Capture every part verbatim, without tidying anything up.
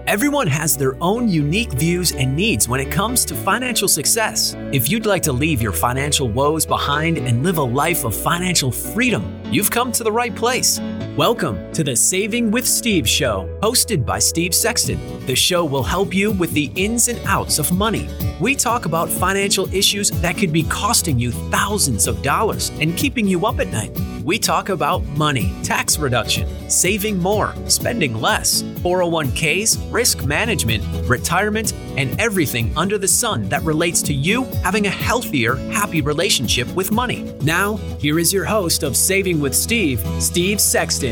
Everyone has their own unique views and needs when it comes to financial success. If you'd like to leave your financial woes behind and live a life of financial freedom, you've come to the right place. Welcome to the Saving with Steve show, hosted by Steve Sexton. The show will help you with the ins and outs of money. We talk about financial issues that could be costing you thousands of dollars and keeping you up at night. We talk about money, tax reduction, saving more, spending less, four oh one k's, risk management, retirement, and everything under the sun that relates to you having a healthier, happy relationship with money. Now, here is your host of Saving with Steve, Steve Sexton.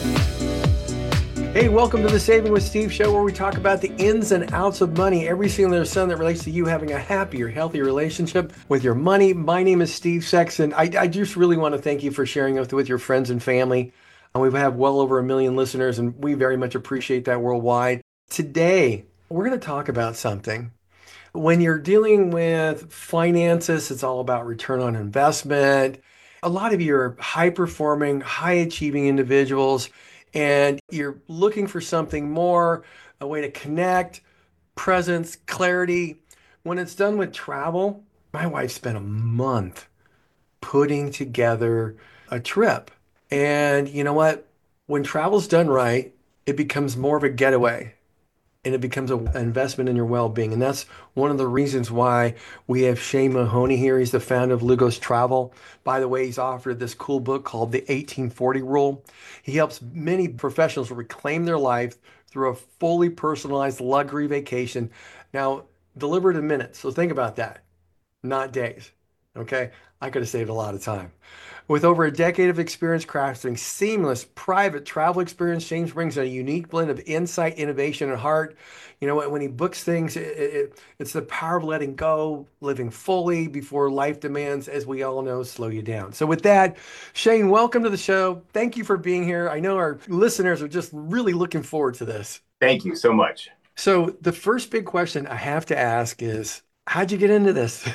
Hey, welcome to the Saving with Steve show, where we talk about the ins and outs of money, everything under the sun that relates to you having a happier, healthier relationship with your money. My name is Steve Sexton. I, I just really want to thank you for sharing with, with your friends and family. And we have well over a million listeners, and we very much appreciate that worldwide. Today, we're going to talk about something. When you're dealing with finances, it's all about return on investment. A lot of you are high-performing, high-achieving individuals, and you're looking for something more, a way to connect, presence, clarity. When it's done with travel, my wife spent a month putting together a trip. And you know what? When travel's done right, it becomes more of a getaway. And it becomes a, an investment in your well-being. And that's one of the reasons why we have Shane Mahoney here. He's the founder of Lugos Travel. By the way, he's authored this cool book called The eighteen forty Rule. He helps many professionals reclaim their life through a fully personalized luxury vacation. Now, delivered in minutes. So think about that, not days. Okay? I could have saved a lot of time. With over a decade of experience crafting seamless private travel experience, James brings a unique blend of insight, innovation, and heart. You know, when he books things, it, it, it's the power of letting go, living fully before life demands, as we all know, slow you down. So with that, Shane, welcome to the show. Thank you for being here. I know our listeners are just really looking forward to this. Thank you so much. So the first big question I have to ask is, how'd you get into this?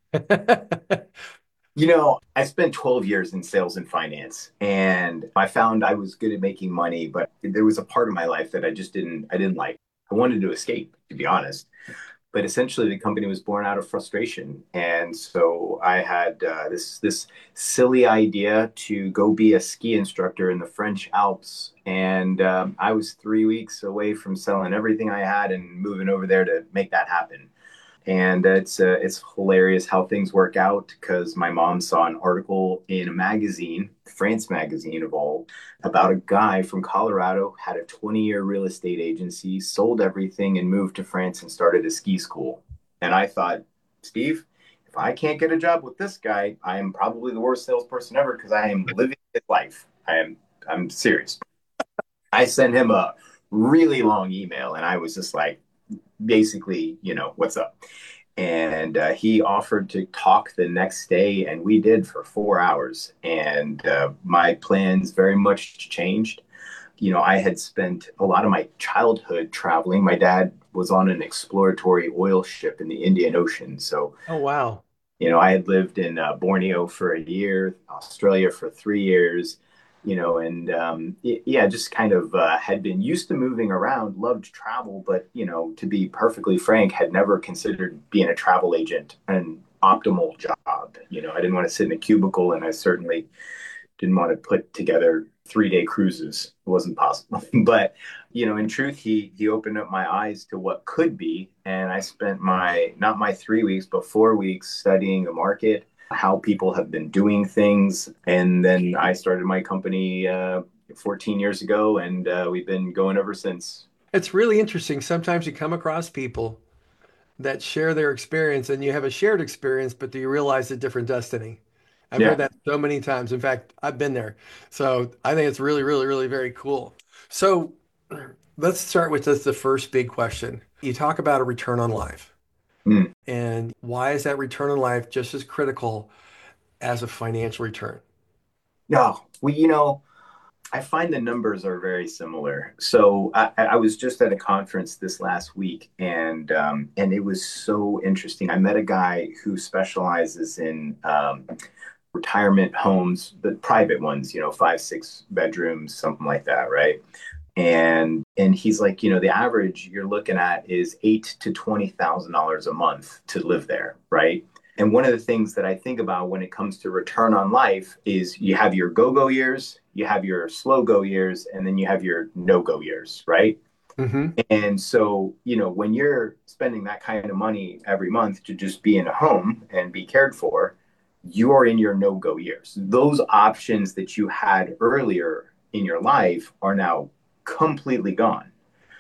You know, I spent twelve years in sales and finance, and I found I was good at making money, but there was a part of my life that I just didn't, I didn't like. I wanted to escape, to be honest. But essentially, the company was born out of frustration. And so I had uh, this, this silly idea to go be a ski instructor in the French Alps. And um, I was three weeks away from selling everything I had and moving over there to make that happen. And it's uh, it's hilarious how things work out, because my mom saw an article in a magazine, France Magazine of all, about a guy from Colorado, had a twenty-year real estate agency, sold everything and moved to France and started a ski school. And I thought, Steve, if I can't get a job with this guy, I am probably the worst salesperson ever, because I am living his life. I am I'm serious. I sent him a really long email, and I was just like, basically, you know, what's up? And uh, he offered to talk the next day, and we did for four hours. And uh, my plans very much changed. You know, I had spent a lot of my childhood traveling. My dad was on an exploratory oil ship in the Indian Ocean. So, oh, wow. You know, I had lived in uh, Borneo for a year, Australia for three years. You know, and um, yeah, just kind of uh, had been used to moving around, loved travel, but, you know, to be perfectly frank, had never considered being a travel agent an optimal job. You know, I didn't want to sit in a cubicle, and I certainly didn't want to put together three day cruises. It wasn't possible. But, you know, in truth, he he opened up my eyes to what could be. And I spent my, not my three weeks, but four weeks studying the market, how people have been doing things. And then I started my company uh, fourteen years ago, and uh, we've been going ever since. It's really interesting. Sometimes you come across people that share their experience, and you have a shared experience, but do you realize a different destiny? I've Yeah. heard that so many times. In fact, I've been there. So I think it's really, really, really very cool. So let's start with this, the first big question. You talk about a return on life. Mm. And why is that return on life just as critical as a financial return? No, well, you know, I find the numbers are very similar. So I, I was just at a conference this last week, and um, and it was so interesting. I met a guy who specializes in um, retirement homes, the private ones, you know, five, six bedrooms, something like that, right? And and he's like, you know, the average you're looking at is eight to twenty thousand dollars a month to live there, right? And one of the things that I think about when it comes to return on life is you have your go-go years, you have your slow-go years, and then you have your no-go years, right? Mm-hmm. And so, you know, when you're spending that kind of money every month to just be in a home and be cared for, you are in your no-go years. Those options that you had earlier in your life are now completely gone.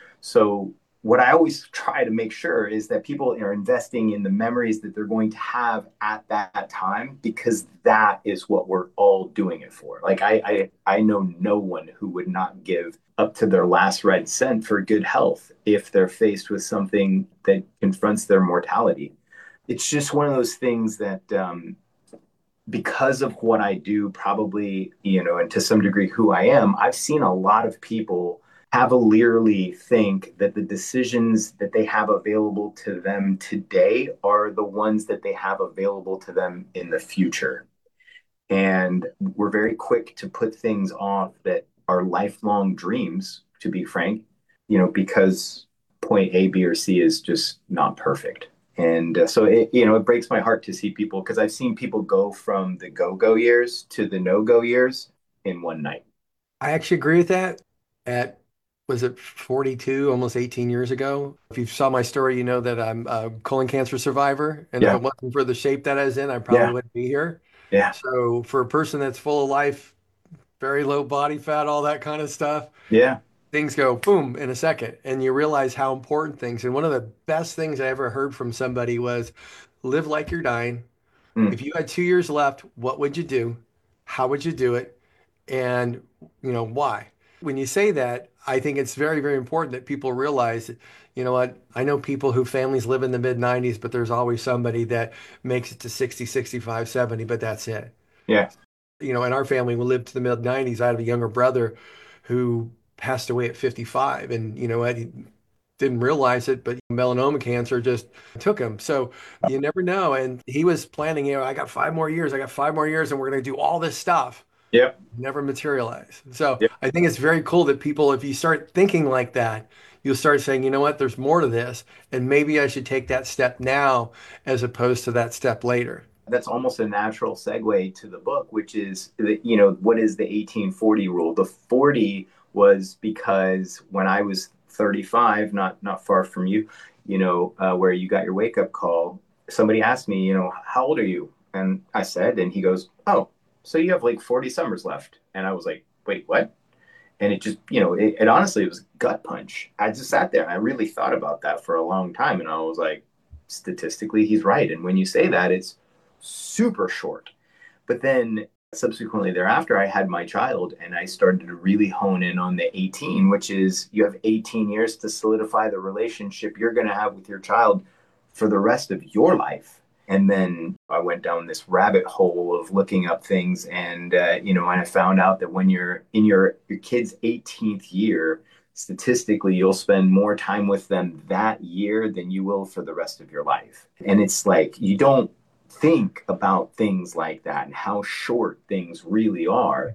So what I always try to make sure is that people are investing in the memories that they're going to have at that time, because that is what we're all doing it for. Like I, I, I know no one who would not give up to their last red cent for good health if they're faced with something that confronts their mortality. It's just one of those things that, um, because of what I do, probably, you know, and to some degree who I am, I've seen a lot of people cavalierly think that the decisions that they have available to them today are the ones that they have available to them in the future. And we're very quick to put things off that are lifelong dreams, to be frank, you know, because point A, B, or C is just not perfect. And uh, so, it, you know, it breaks my heart to see people, because I've seen people go from the go-go years to the no-go years in one night. I actually agree with that. At, was it forty-two, almost eighteen years ago? If you saw my story, you know that I'm a colon cancer survivor. And if Yeah. it wasn't for the shape that I was in, I probably Yeah. wouldn't be here. Yeah. So for a person that's full of life, very low body fat, all that kind of stuff, Yeah. things go boom in a second, and you realize how important things. And one of the best things I ever heard from somebody was, live like you're dying. Mm. If you had two years left, what would you do? How would you do it? And, you know, why? When you say that, I think it's very, very important that people realize that, you know what, I know people whose families live in the mid nineties, but there's always somebody that makes it to sixty, sixty-five, seventy, but that's it. Yeah. You know, in our family, we lived to the mid nineties. I had a younger brother who passed away at fifty-five, and, you know, he didn't realize it, but melanoma cancer just took him. So you never know. And he was planning, you know, I got five more years, I got five more years, and we're going to do all this stuff. Yep. Never materialize. So Yep. I think it's very cool that people, if you start thinking like that, you'll start saying, you know what, there's more to this, and maybe I should take that step now as opposed to that step later. That's almost a natural segue to the book, which is, the, you know, what is the eighteen forty rule? The forty was because when I was thirty-five, not not far from you, you know, uh, where you got your wake up call, somebody asked me, you know, how old are you? And I said, and he goes, oh, so you have like forty summers left. And I was like, wait, what? And it just, you know, it, it honestly, it was a gut punch. I just sat there and I really thought about that for a long time. And I was like, statistically, he's right. And when you say that, it's super short. But then subsequently thereafter, I had my child, and I started to really hone in on the eighteen, which is you have eighteen years to solidify the relationship you're going to have with your child for the rest of your life. And then I went down this rabbit hole of looking up things, and uh, you know, and I found out that when you're in your your kid's eighteenth year, statistically, you'll spend more time with them that year than you will for the rest of your life. And it's like, you don't think about things like that and how short things really are.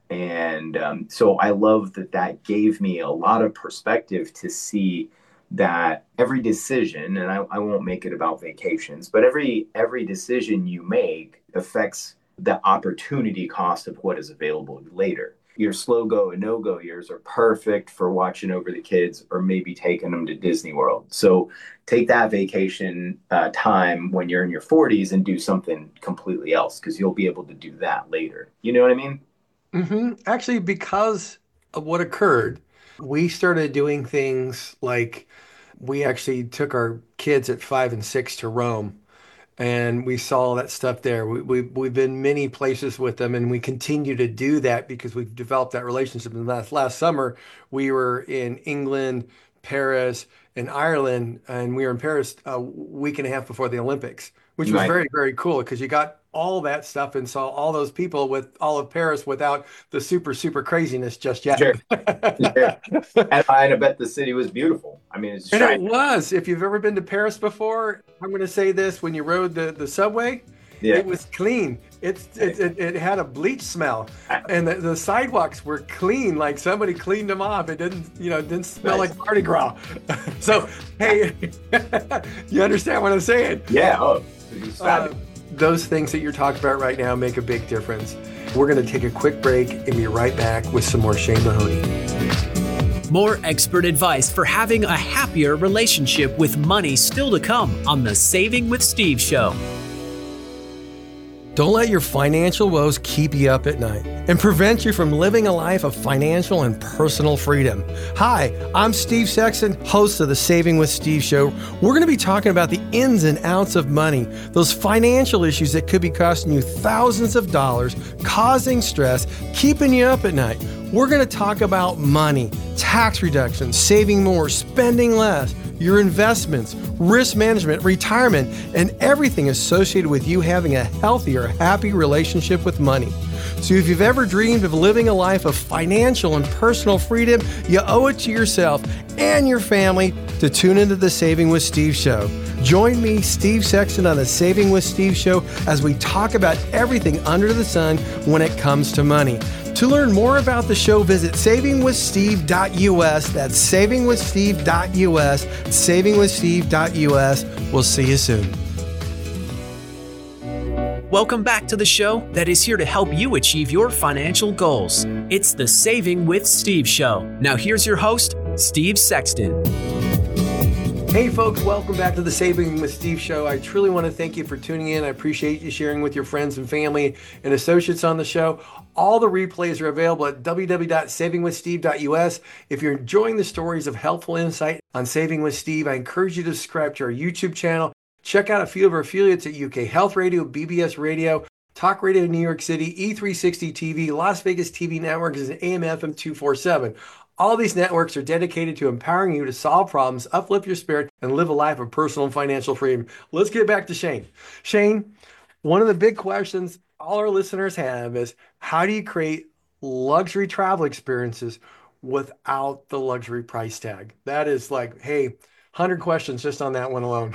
And um, so I love that that gave me a lot of perspective to see that every decision, and I, I won't make it about vacations, but every every decision you make affects the opportunity cost of what is available later. Your slow go and no go years are perfect for watching over the kids or maybe taking them to Disney World. So take that vacation uh, time when you're in your forties and do something completely else, because you'll be able to do that later. You know what I mean? Mm-hmm. Actually, because of what occurred, we started doing things like we actually took our kids at five and six to Rome, and we saw all that stuff there. We, we, we've been many places with them, and we continue to do that because we've developed that relationship. And last, last summer, we were in England, Paris, and Ireland, and we were in Paris a week and a half before the Olympics, which was Right. very, very cool because you got all that stuff and saw all those people with all of Paris without the super, super craziness just yet. Sure. Sure. And I bet the city was beautiful. I mean, it's And it shining. was. If you've ever been to Paris before, I'm going to say this: when you rode the, the subway, Yeah. It was clean. It's it, it, it had a bleach smell, and the, the sidewalks were clean, like somebody cleaned them off. It didn't, you know, it didn't smell Nice. like Mardi Gras. So, hey, you understand what I'm saying? Yeah. Oh, it's Uh, fabulous. those things that you're talking about right now make a big difference. We're going to take a quick break and be right back with some more Shane Mahoney. More expert advice for having a happier relationship with money still to come on the Saving with Steve show. Don't let your financial woes keep you up at night and prevent you from living a life of financial and personal freedom. Hi, I'm Steve Sexton, host of the Saving with Steve show. We're going to be talking about the ins and outs of money, those financial issues that could be costing you thousands of dollars, causing stress, keeping you up at night. We're going to talk about money, tax reduction, saving more, spending less, your investments, risk management, retirement, and everything associated with you having a healthier, happy relationship with money. So if you've ever dreamed of living a life of financial and personal freedom, you owe it to yourself and your family to tune into the Saving with Steve show. Join me, Steve Sexton, on the Saving with Steve show as we talk about everything under the sun when it comes to money. To learn more about the show, visit saving with steve dot u s. That's saving with steve dot u s. saving with steve dot u s. We'll see you soon. Welcome back to the show that is here to help you achieve your financial goals. It's the Saving with Steve show. Now here's your host, Steve Sexton. Hey folks, welcome back to the Saving with Steve show. I truly want to thank you for tuning in. I appreciate you sharing with your friends and family and associates on the show. All the replays are available at w w w dot saving with steve dot u s. If you're enjoying the stories of helpful insight on Saving with Steve, I encourage you to subscribe to our YouTube channel. Check out a few of our affiliates at U K Health Radio, B B S Radio, Talk Radio New York City, E three sixty T V, Las Vegas T V Networks, and A M F M two forty-seven. All these networks are dedicated to empowering you to solve problems, uplift your spirit, and live a life of personal and financial freedom. Let's get back to Shane. Shane, one of the big questions all our listeners have is, how do you create luxury travel experiences without the luxury price tag? That is like, hey, one hundred questions just on that one alone.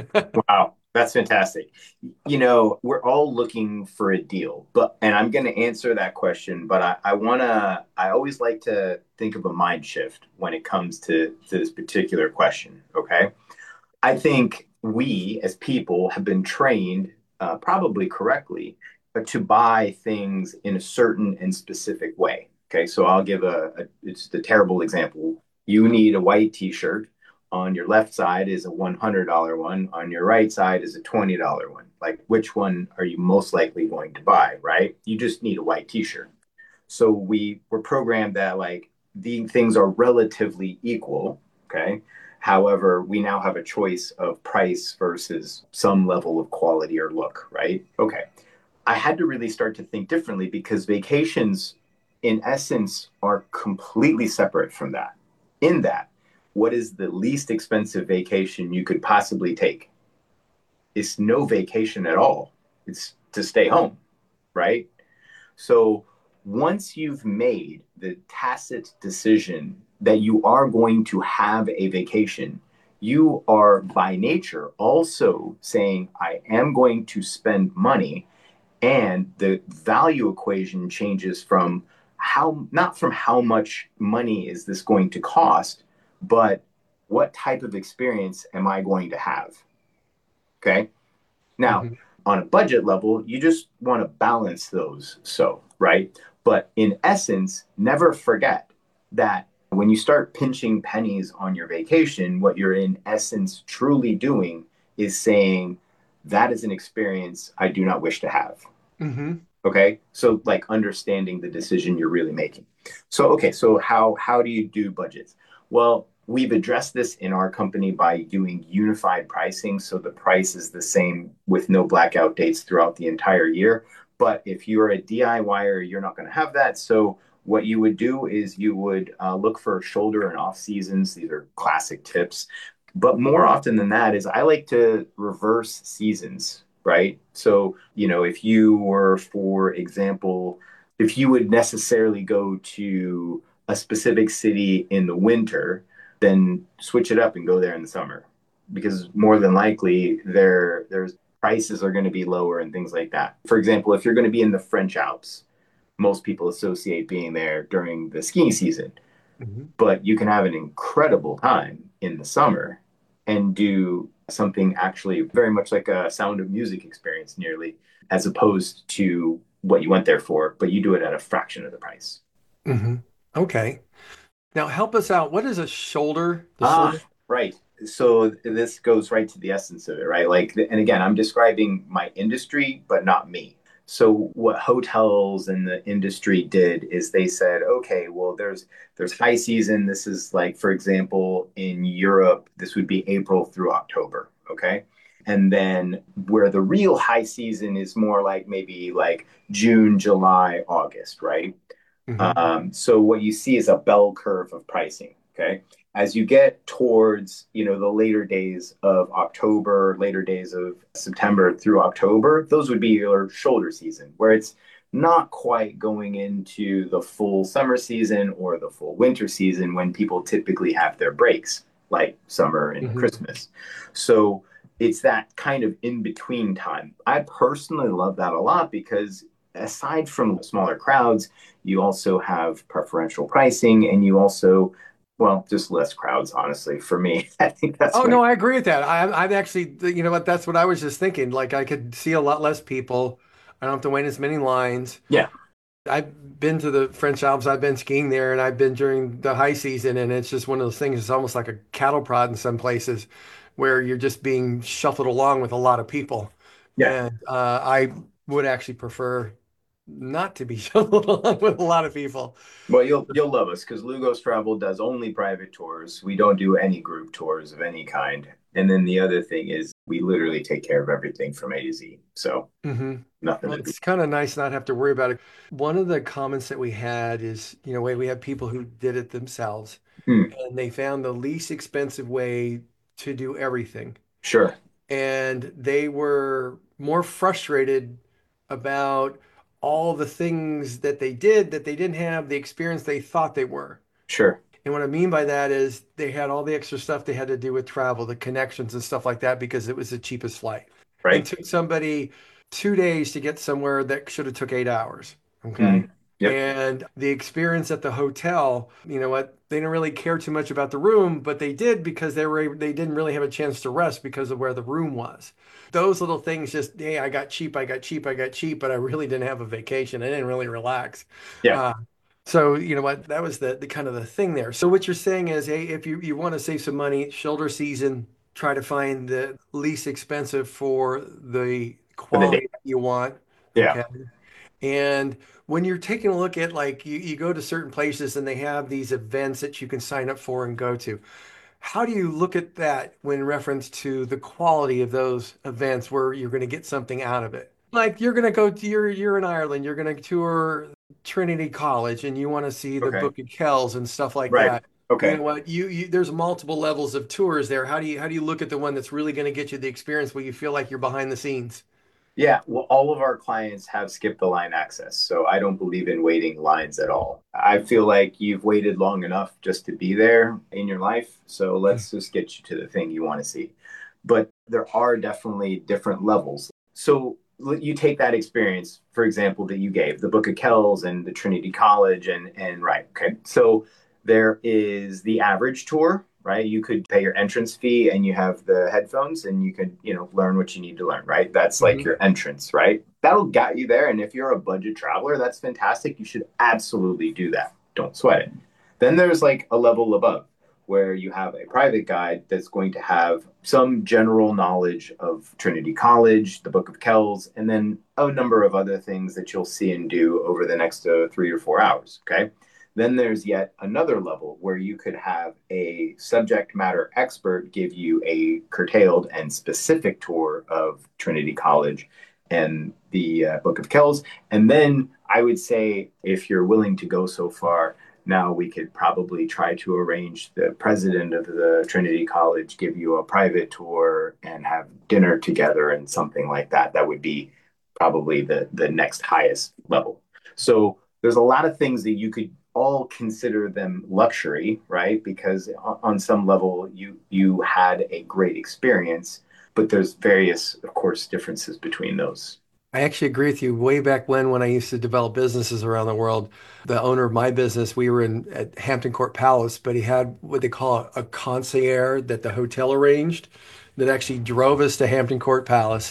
Wow, that's fantastic. You know, we're all looking for a deal, but and I'm going to answer that question, but I, I want to, I always like to think of a mind shift when it comes to, to this particular question, okay? I think we as people have been trained, uh, probably correctly, but to buy things in a certain and specific way, okay? So I'll give a, a it's a terrible example. You need a white t-shirt. On your left side is a one hundred dollars one. On your right side is a twenty dollars one. Like, which one are you most likely going to buy, right? You just need a white t-shirt. So we were programmed that like the things are relatively equal, okay? However, we now have a choice of price versus some level of quality or look, right? Okay. I had to really start to think differently because vacations, in essence, are completely separate from that. In that, what is the least expensive vacation you could possibly take? It's no vacation at all. It's to stay home, right? So once you've made the tacit decision that you are going to have a vacation, you are by nature also saying, I am going to spend money, and the value equation changes from how, not from how much money is this going to cost, but what type of experience am I going to have? Okay. Now, mm-hmm. on a budget level, you just want to balance those. So, right. But in essence, never forget that when you start pinching pennies on your vacation, what you're in essence truly doing is saying, that is an experience I do not wish to have. Mm-hmm. Okay. So like understanding the decision you're really making. So, okay. So how, how do you do budgets? Well, we've addressed this in our company by doing unified pricing. So the price is the same with no blackout dates throughout the entire year. But if you're a DIYer, you're not going to have that. So what you would do is you would uh, look for shoulder and off seasons. These are classic tips. But more often than that is I like to reverse seasons, right? So, you know, if you were, for example, if you would necessarily go to a specific city in the winter, then switch it up and go there in the summer, because more than likely there there's prices are going to be lower and things like that. For example, if you're going to be in the French Alps, most people associate being there during the skiing season, Mm-hmm. but you can have an incredible time in the summer and do something actually very much like a Sound of Music experience nearly, as opposed to what you went there for, but you do it at a fraction of the price. Mm-hmm. Okay. Now help us out. What is a shoulder? The Ah, shoulder? right. So this goes right to the essence of it, right? Like, and again, I'm describing my industry, but not me. So what hotels and the industry did is they said, okay, well, there's there's high season. This is like, for example, in Europe, this would be April through October, okay? And then where the real high season is more like maybe like June, July, August, right? Mm-hmm. Um, so what you see is a bell curve of pricing. Okay. As you get towards, you know, the later days of October, later days of September through October, those would be your shoulder season, where it's not quite going into the full summer season or the full winter season when people typically have their breaks, like summer and Mm-hmm. Christmas. So it's that kind of in between time. I personally love that a lot because aside from smaller crowds, you also have preferential pricing and you also, well, just less crowds, honestly, for me. I think that's Oh when, no, I agree with that. I, I'm actually, you know what? That's what I was just thinking. Like I could see a lot less people. I don't have to wait as many lines. yeah, I've been to the French Alps. I've been skiing there, and I've been during the high season, and it's just one of those things. It's almost like a cattle prod in some places, where you're just being shuffled along with a lot of people. yeah. And uh, I would actually prefer not to be shuffled along with a lot of people. Well, you'll you'll love us because Lugos Travel does only private tours. We don't do any group tours of any kind. And then the other thing is we literally take care of everything from A to Z. So Hmm. nothing Well, to do. it's kind of nice not have to worry about it. One of the comments that we had is, you know, we we had people who did it themselves, Hmm, and they found the least expensive way to do everything. sure, And they were more frustrated about all the things that they did that they didn't have the experience they thought they were. sure. And what I mean by that is they had all the extra stuff they had to do with travel, the connections and stuff like that, because it was the cheapest flight. And Right. took somebody two days to get somewhere that should have took eight hours. Hmm, Okay. yep. And the experience at the hotel, you know what, they didn't really care too much about the room, but they did because they were they didn't really have a chance to rest because of where the room was. Those little things just, hey, I got cheap, I got cheap, I got cheap, but I really didn't have a vacation. I didn't really relax. Yeah. Uh, so, you know what, that was the, the kind of the thing there. So what you're saying is, hey, if you, you want to save some money, shoulder season, try to find the least expensive for the For the day. quality that you want. Yeah. Okay. And when you're taking a look at like you, you go to certain places and they have these events that you can sign up for and go to. How do you look at that when reference to the quality of those events where you're going to get something out of it? Like you're going to go to you're you're in Ireland, you're going to tour Trinity College and you want to see the Okay. Book of Kells and stuff like Right. that. You Okay. know what? You, you there's multiple levels of tours there. How do you how do you look at the one that's really going to get you the experience where you feel like you're behind the scenes? Yeah, well, all of our clients have skip the line access, so I don't believe in waiting lines at all. I feel like you've waited long enough just to be there in your life, so let's just get you to the thing you want to see. But there are definitely different levels. So you take that experience, for example, that you gave, the Book of Kells and the Trinity College, and and right, okay. So there is the average tour, right? You could pay your entrance fee and you have the headphones and you could, you know, learn what you need to learn, right? That's like Mhm. your entrance, right? That'll get you there. And if you're a budget traveler, that's fantastic. You should absolutely do that. Don't sweat it. Then there's like a level above where you have a private guide that's going to have some general knowledge of Trinity College, the Book of Kells, and then a number of other things that you'll see and do over the next uh, three or four hours. Okay. Then there's yet another level where you could have a subject matter expert give you a curtailed and specific tour of Trinity College and the uh, Book of Kells. And then I would say, if you're willing to go so far, now we could probably try to arrange the president of the Trinity College give you a private tour and have dinner together and something like that. That would be probably the the next highest level. So there's a lot of things that you could all consider them luxury, right? Because on some level you you had a great experience, but there's various, of course, differences between those. I actually agree with you. Way back when, when I used to develop businesses around the world, the owner of my business, we were in at Hampton Court Palace, but he had what they call a concierge that the hotel arranged that actually drove us to Hampton Court Palace,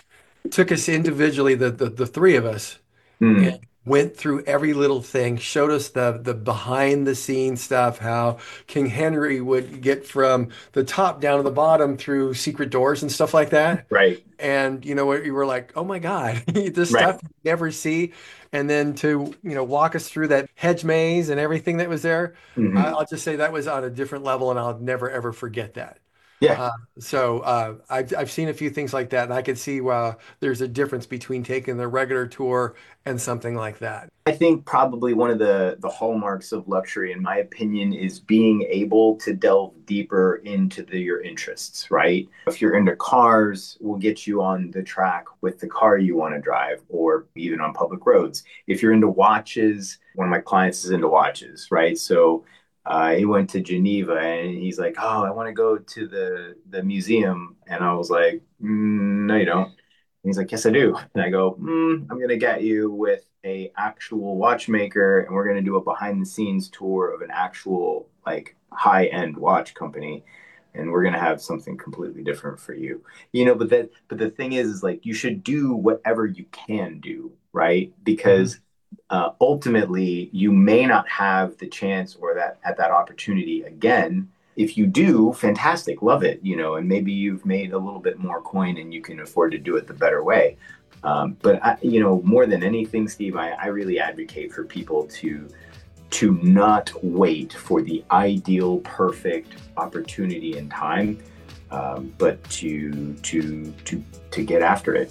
took us individually, the the, the three of us, Mm, went through every little thing, showed us the the behind the scenes stuff, how King Henry would get from the top down to the bottom through secret doors and stuff like that. right, And you know what, you were like, oh my God, this right. stuff you never see. And then to, you know, walk us through that hedge maze and everything that was there. I- Hmm. I'll just say that was on a different level and I'll never ever forget that. Yeah. Uh, so uh, I've I've seen a few things like that, and I could see uh, there's a difference between taking the regular tour and something like that. I think probably one of the the hallmarks of luxury, in my opinion, is being able to delve deeper into the, your interests, right? If you're into cars, we'll get you on the track with the car you want to drive, or even on public roads. If you're into watches, one of my clients is into watches, right? So uh, he went to Geneva and he's like, "Oh, I want to go to the the museum," and I was like, mm, "No, you don't." He's like, "Yes, I do." And I go, mm, "I'm gonna get you with a actual watchmaker, and we're gonna do a behind the scenes tour of an actual like high end watch company, and we're gonna have something completely different for you." You know, but that but the thing is, is like you should do whatever you can do, right? Mhm. Because uh, ultimately, you may not have the chance or that at that opportunity again. If you do, fantastic, love it, you know, and maybe you've made a little bit more coin and you can afford to do it the better way. Um, but I, you know, more than anything, Steve, I, I really advocate for people to to not wait for the ideal, perfect opportunity and time, um, but to to to to get after it.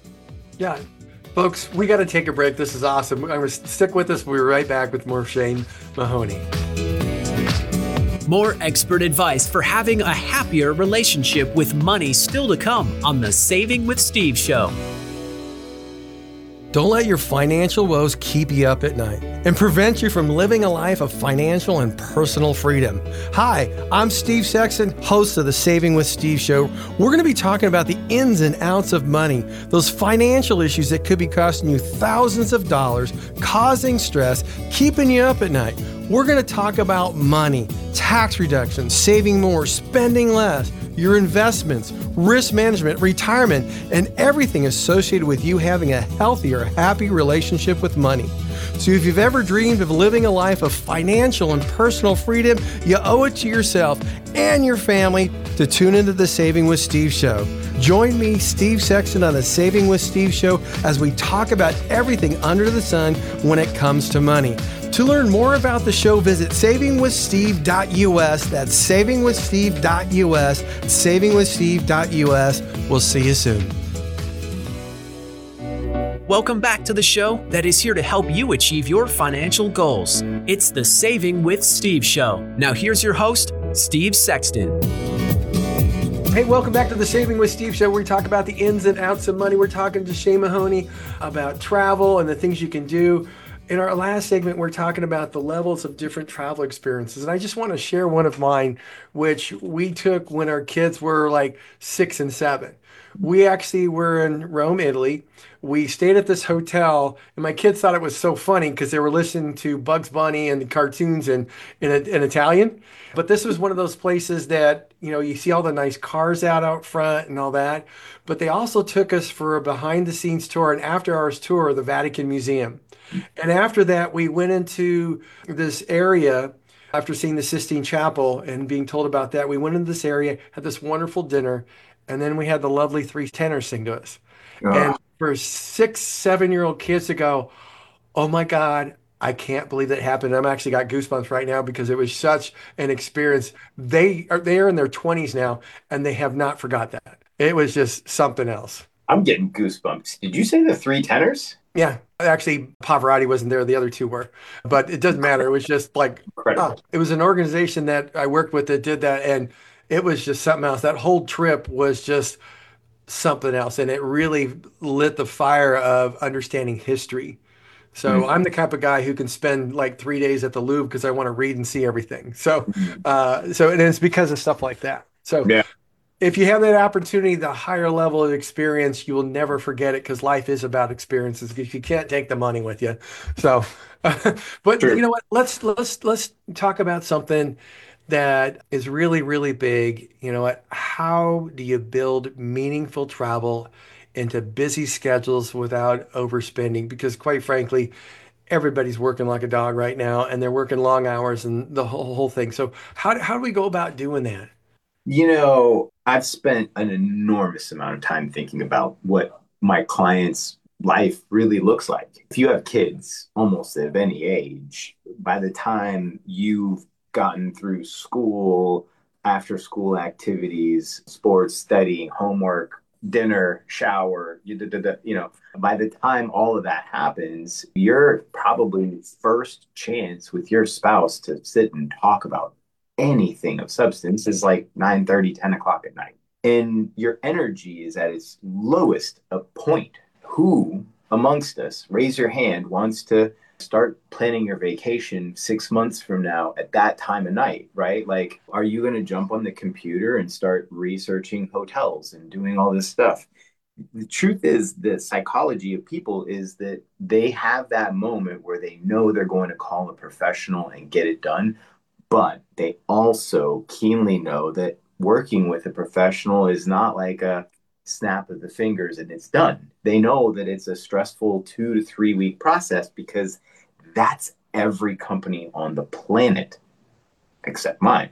Yeah, folks, we got to take a break. This is awesome. I'm going to stick with us. We'll be right back with more Shane Mahoney. More expert advice for having a happier relationship with money still to come on the Saving with Steve show. Don't let your financial woes keep you up at night and prevent you from living a life of financial and personal freedom. Hi, I'm Steve Sexton, host of the Saving with Steve show. We're going to be talking about the ins and outs of money, those financial issues that could be costing you thousands of dollars, causing stress, keeping you up at night. We're going to talk about money, tax reduction, saving more, spending less, your investments, risk management, retirement, and everything associated with you having a healthier, happy relationship with money. So if you've ever dreamed of living a life of financial and personal freedom, you owe it to yourself and your family to tune into the Saving with Steve show. Join me, Steve Sexton, on the Saving with Steve show as we talk about everything under the sun when it comes to money. To learn more about the show, visit saving with steve dot u s. That's saving with steve dot u s, saving with steve dot u s. We'll see you soon. Welcome back to the show that is here to help you achieve your financial goals. It's the Saving with Steve show. Now here's your host, Steve Sexton. Hey, welcome back to the Saving with Steve show, where we talk about the ins and outs of money. We're talking to Shane Mahoney about travel and the things you can do. In our last segment, we're talking about the levels of different travel experiences. And I just want to share one of mine, which we took when our kids were like six and seven. We actually were in Rome, Italy. We stayed at this hotel, and my kids thought it was so funny because they were listening to Bugs Bunny and the cartoons in, in, in Italian. But this was one of those places that, you know, you see all the nice cars out out front and all that. But they also took us for a behind the scenes tour, an after hours tour of the Vatican Museum. And after that, we went into this area after seeing the Sistine Chapel and being told about that. We went into this area, had this wonderful dinner, and then we had the lovely three tenors sing to us. And Ah, for six, seven-year-old kids to go, oh my God, I can't believe that happened. I'm actually got goosebumps right now because it was such an experience. They are they are in their twenties now, and they have not forgot that. It was just something else. I'm getting goosebumps. Did you say the three tenors? Yeah, actually, Pavarotti wasn't there. The other two were, but it doesn't matter. It was just like, oh, Incredible. it was an organization that I worked with that did that, and it was just something else. That whole trip was just something else, and it really lit the fire of understanding history. So I'm the type of guy who can spend like three days at the Louvre because I want to read and see everything. So, Mhm. uh, so and it's because of stuff like that. So Yeah. if you have that opportunity, the higher level of experience, you will never forget it because life is about experiences. Because you can't take the money with you. So, but you True. know what? Let's let's let's talk about something that is really, really big. You know what? How do you build meaningful travel into busy schedules without overspending? Because quite frankly, everybody's working like a dog right now, and they're working long hours and the whole whole thing. So, how how do we go about doing that? You know, I've spent an enormous amount of time thinking about what my client's life really looks like. If you have kids almost of any age, by the time you've gotten through school, after school activities, sports, studying, homework, dinner, shower, you, you know, by the time all of that happens, you're probably first chance with your spouse to sit and talk about anything of substance is like nine thirty, ten o'clock at night. And your energy is at its lowest of point. Who amongst us, raise your hand, wants to start planning your vacation six months from now at that time of night, right? Like, are you going to jump on the computer and start researching hotels and doing all this stuff? The truth is, the psychology of people is that they have that moment where they know they're going to call a professional and get it done, but they also keenly know that working with a professional is not like a snap of the fingers and it's done. They know that it's a stressful two to three week process because that's every company on the planet except mine.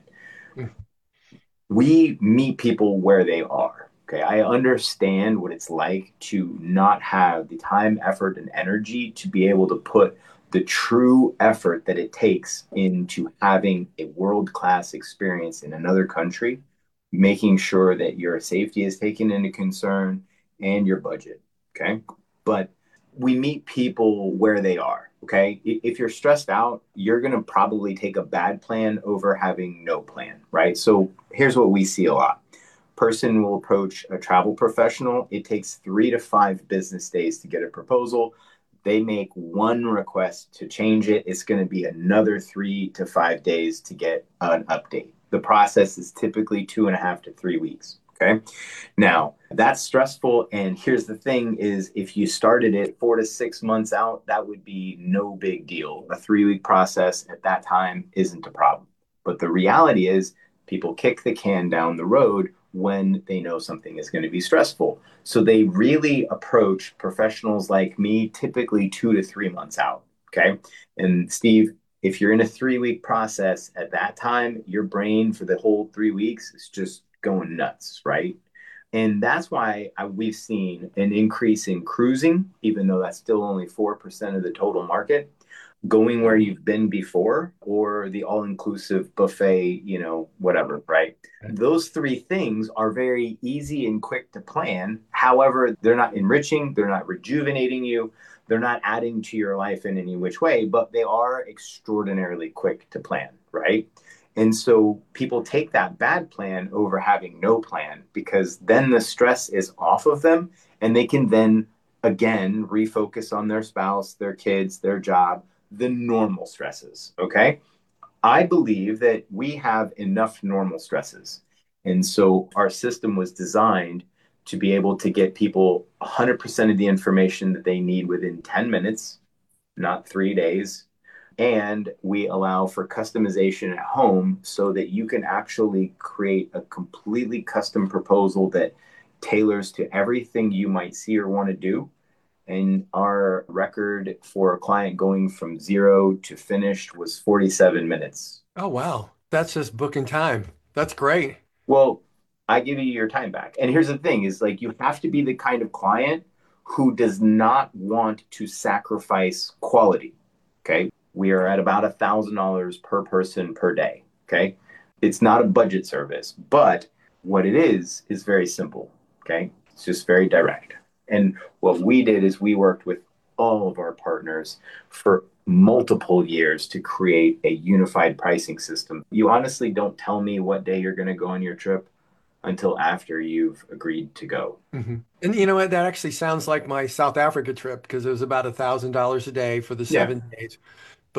We meet people where they are. Okay. I understand what it's like to not have the time, effort, and energy to be able to put the true effort that it takes into having a world class experience in another country, making sure that your safety is taken into concern and your budget. Okay. But we meet people where they are. Okay. If you're stressed out, you're going to probably take a bad plan over having no plan. Right. So here's what we see a lot. Person will approach a travel professional. It takes three to five business days to get a proposal. They make one request to change it. It's going to be another three to five days to get an update. The process is typically two and a half to three weeks. Okay. Now that's stressful. And here's the thing is if you started it four to six months out, that would be no big deal. A three week process at that time isn't a problem. But the reality is people kick the can down the road when they know something is going to be stressful. So they really approach professionals like me typically two to three months out. Okay. And Steve, if you're in a three week process at that time, your brain for the whole three weeks is just going nuts, right? And that's why I, we've seen an increase in cruising, even though that's still only four percent of the total market, going where you've been before, or the all-inclusive buffet, you know, whatever, right? Those three things are very easy and quick to plan. However, they're not enriching, they're not rejuvenating you, they're not adding to your life in any which way, but they are extraordinarily quick to plan, right? And so people take that bad plan over having no plan because then the stress is off of them and they can then again refocus on their spouse, their kids, their job, the normal stresses. Okay. I believe that we have enough normal stresses. And so our system was designed to be able to get people one hundred percent of the information that they need within ten minutes, not three days. And we allow for customization at home so that you can actually create a completely custom proposal that tailors to everything you might see or want to do. And our record for a client going from zero to finished was forty-seven minutes. Oh, wow. That's just booking time. That's great. Well, I give you your time back. And here's the thing is like you have to be the kind of client who does not want to sacrifice quality. Okay. We are at about a thousand dollars per person per day. Okay. It's not a budget service, but what it is is very simple. Okay. It's just very direct. And what we did is we worked with all of our partners for multiple years to create a unified pricing system. You honestly don't tell me what day you're going to go on your trip until after you've agreed to go. Hmm. And you know what? That actually sounds like my South Africa trip because it was about a thousand dollars a day for the Yeah. seven days. But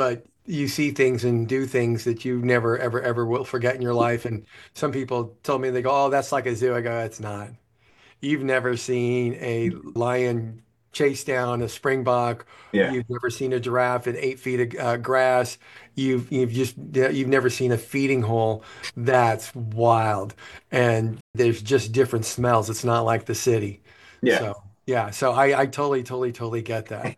you see things and do things that you never, ever, ever will forget in your life. And some people told me, they go, oh, that's like a zoo. I go, it's not. You've never seen a lion chase down a springbok. Yeah. You've never seen a giraffe in eight feet of uh, grass. You've you've just you've never seen a feeding hole. That's wild. And there's just different smells. It's not like the city. Yeah. So yeah, so I, I totally, totally, totally get that.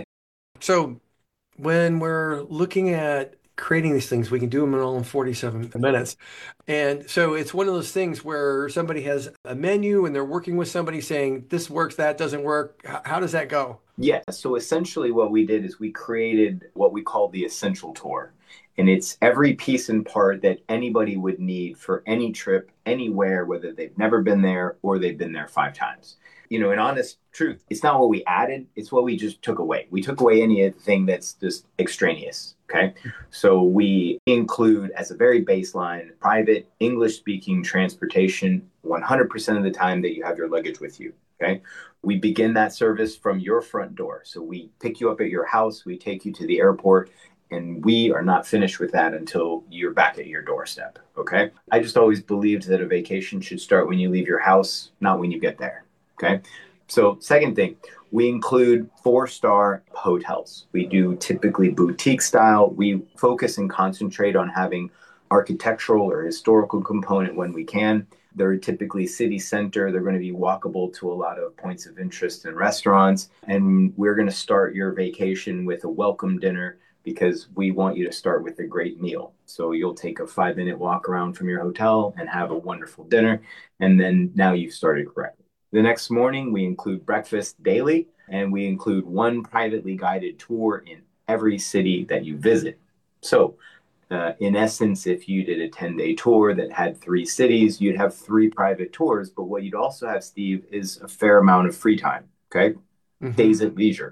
So when we're looking at creating these things, we can do them in all in forty-seven minutes. And so it's one of those things where somebody has a menu and they're working with somebody saying, this works, that doesn't work. H- How does that go? Yeah. So essentially, what we did is we created what we call the Essential Tour. And it's every piece and part that anybody would need for any trip, anywhere, whether they've never been there or they've been there five times. You know, in honest truth, it's not what we added, it's what we just took away. We took away anything that's just extraneous. Okay. So we include, as a very baseline, private English speaking transportation one hundred percent of the time that you have your luggage with you. Okay. We begin that service from your front door. So we pick you up at your house, we take you to the airport, and we are not finished with that until you're back at your doorstep. Okay. I just always believed that a vacation should start when you leave your house, not when you get there. Okay. So, second thing, we include four star hotels. We do typically boutique style. We focus and concentrate on having architectural or historical component when we can. They're typically city center. They're going to be walkable to a lot of points of interest and restaurants. And we're going to start your vacation with a welcome dinner because we want you to start with a great meal. So you'll take a five minute walk around from your hotel and have a wonderful dinner. And then now you've started correctly. The next morning, we include breakfast daily, and we include one privately guided tour in every city that you visit. So, uh, in essence, if you did a ten day tour that had three cities, you'd have three private tours. But what you'd also have, Steve, is a fair amount of free time, okay? Mhm. Days at leisure.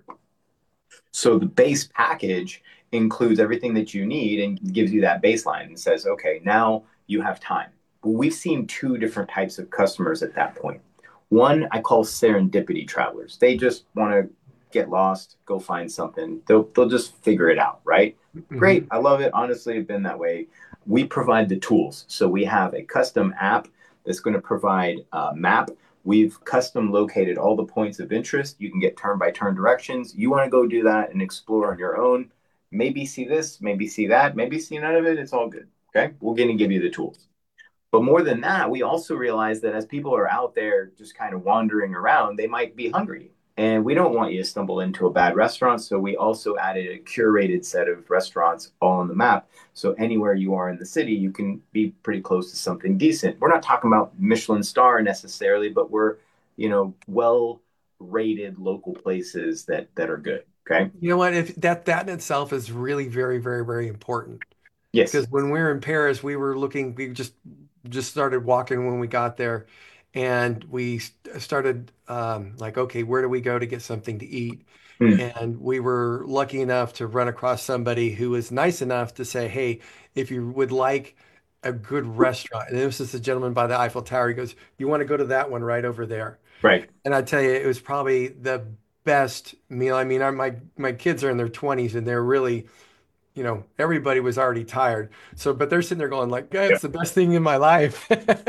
So the base package includes everything that you need and gives you that baseline and says, okay, now you have time. But we've seen two different types of customers at that point. One I call serendipity travelers. They just want to get lost, go find something. They'll they'll just figure it out, right? Mhm. Great. I love it. Honestly, I've been that way. We provide the tools. So we have a custom app that's going to provide a map. We've custom located all the points of interest. You can get turn by turn directions. You want to go do that and explore on your own. Maybe see this, maybe see that, maybe see none of it. It's all good. Okay. We're going to give you the tools. But more than that, we also realize that as people are out there just kind of wandering around, they might be hungry. And we don't want you to stumble into a bad restaurant. So we also added a curated set of restaurants all on the map. So anywhere you are in the city, you can be pretty close to something decent. We're not talking about Michelin star necessarily, but we're, you know, well rated local places that that are good. Okay. You know what? If that that in itself is really very, very, very important. Yes. Because when we were in Paris, we were looking, we just just started walking when we got there, and we st- started um, like, okay, where do we go to get something to eat? Mm, And we were lucky enough to run across somebody who was nice enough to say, hey, if you would like a good restaurant, and this is a gentleman by the Eiffel Tower, he goes, you want to go to that one right over there? right. And I tell you, it was probably the best meal. I mean, our, my my kids are in their twenties, and they're really, you know, everybody was already tired. So, but they're sitting there going like, "God, it's the best thing in my life."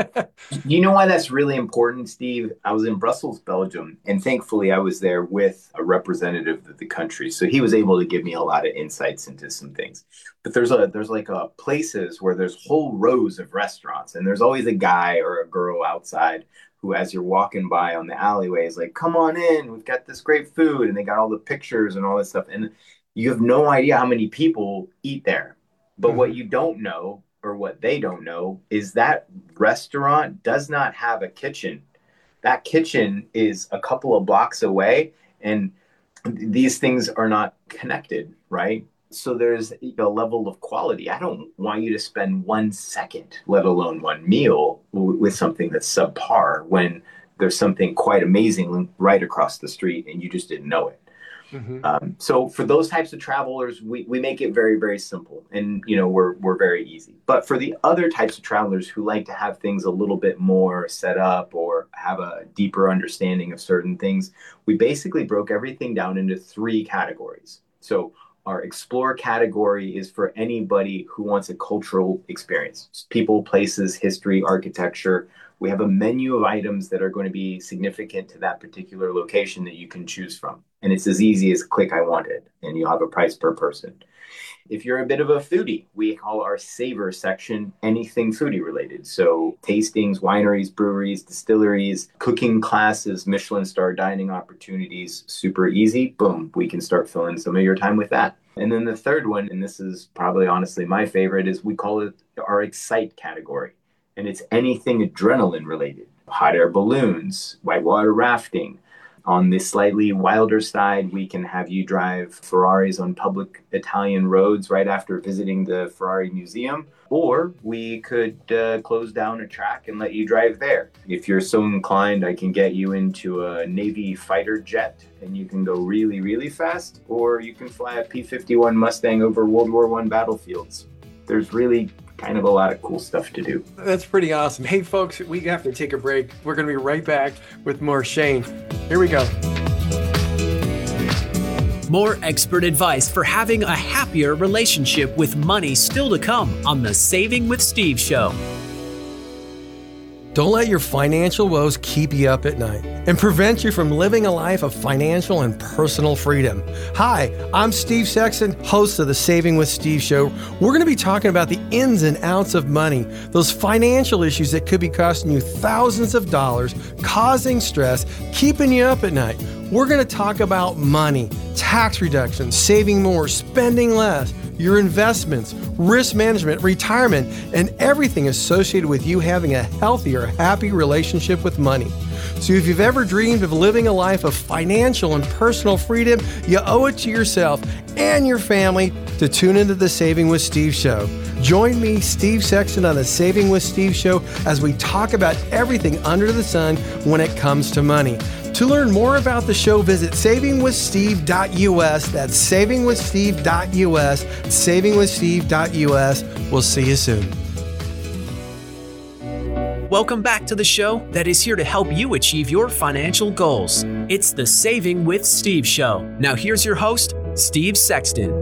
You know why that's really important, Steve? I was in Brussels, Belgium, and thankfully I was there with a representative of the country. So he was able to give me a lot of insights into some things. But there's a there's like a places where there's whole rows of restaurants, and there's always a guy or a girl outside who, as you're walking by on the alleyway, is like, "Come on in, we've got this great food," and they got all the pictures and all this stuff. And you have no idea how many people eat there. But what Mhm. you don't know, or what they don't know, is that restaurant does not have a kitchen. That kitchen is a couple of blocks away, and these things are not connected, right? So there's a level of quality. I don't want you to spend one second, let alone one meal, w- with something that's subpar when there's something quite amazing right across the street and you just didn't know it. Mhm. Um, so for those types of travelers, we, we make it very, very simple, and you know we're we're very easy. But for the other types of travelers who like to have things a little bit more set up or have a deeper understanding of certain things, we basically broke everything down into three categories. So Our explore category is for anybody who wants a cultural experience, people, places, history, architecture. We have a menu of items that are going to be significant to that particular location that you can choose from. And it's as easy as click I want it, and you'll have a price per person. If you're a bit of a foodie, we call our savor section anything foodie related. So tastings, wineries, breweries, distilleries, cooking classes, Michelin star dining opportunities, super easy. Boom, we can start filling some of your time with that. And then the third one, and this is probably honestly my favorite, is we call it our excite category. And it's anything adrenaline related, hot air balloons, whitewater rafting. On the slightly wilder side, we can have you drive Ferraris on public Italian roads right after visiting the Ferrari Museum, or we could uh, close down a track and let you drive there. If you're so inclined, I can get you into a Navy fighter jet and you can go really, really fast, or you can fly a P fifty-one Mustang over World War One battlefields. There's really kind of a lot of cool stuff to do. That's pretty awesome. Hey, folks, we have to take a break. We're going to be right back with more Shane. Here we go. More expert advice for having a happier relationship with money still to come on the Saving with Steve show. Don't let your financial woes keep you up at night and prevent you from living a life of financial and personal freedom. Hi, I'm Steve Sexton, host of the Saving with Steve show. We're going to be talking about the ins and outs of money, those financial issues that could be costing you thousands of dollars, causing stress, keeping you up at night. We're going to talk about money, tax reduction, saving more, spending less, your investments, risk management, retirement, and everything associated with you having a healthier, happy relationship with money. So if you've ever dreamed of living a life of financial and personal freedom, you owe it to yourself and your family to tune into the Saving with Steve show. Join me, Steve Sexton, on the Saving with Steve show as we talk about everything under the sun when it comes to money. To learn more about the show, visit saving with steve dot u s. That's saving with steve dot u s, saving with steve dot u s. We'll see you soon. Welcome back to the show that is here to help you achieve your financial goals. It's the Saving with Steve show. Now here's your host, Steve Sexton.